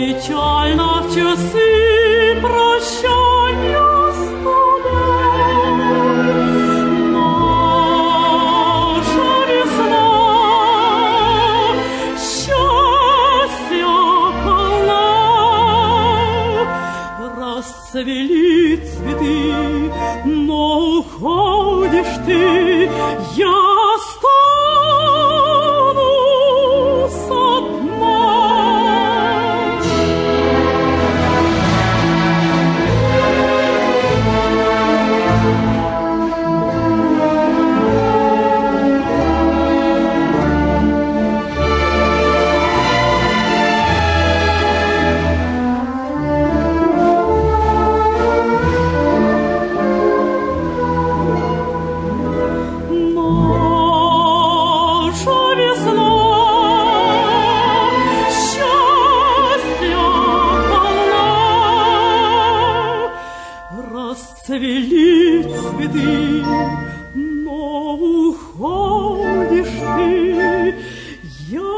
Печально в часы прощания с тобой. Наша весна счастья полна. Расцвели цветы, но уходишь ты, я останусь одна. Расцвели цветы, но уходишь ты, я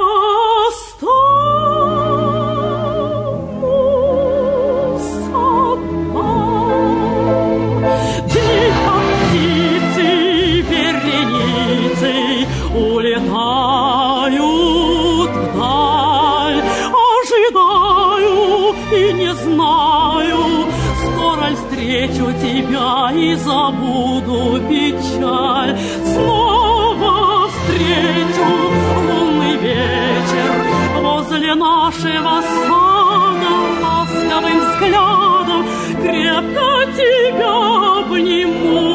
останусь одна. Ты, как птицы вереницей, улетают вдаль, ожидаю и не знаю, скоро ль встречу тебя и забуду печаль. Снова встречу лунный вечер возле нашего сада, ласковым взглядом крепко тебя обниму.